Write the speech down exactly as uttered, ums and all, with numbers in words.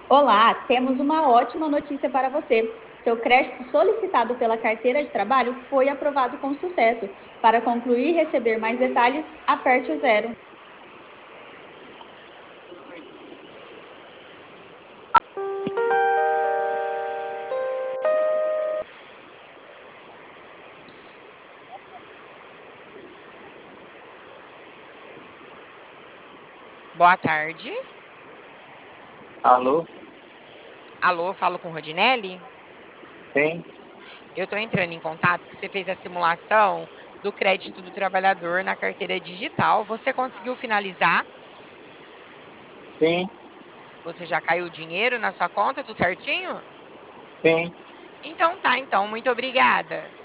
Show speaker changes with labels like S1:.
S1: Olá, temos uma ótima notícia para você. Seu crédito solicitado pela carteira de trabalho foi aprovado com sucesso. Para concluir e receber mais detalhes, aperte o zero.
S2: Boa tarde.
S3: Alô?
S2: Alô, falo com Rodinelli?
S3: Sim,
S2: Eu estou entrando em contato que você fez a simulação do crédito do trabalhador na carteira digital. Você conseguiu finalizar?
S3: sim,
S2: Você já caiu o dinheiro na sua conta, tudo certinho?
S3: sim.
S2: Então tá, então, muito obrigada.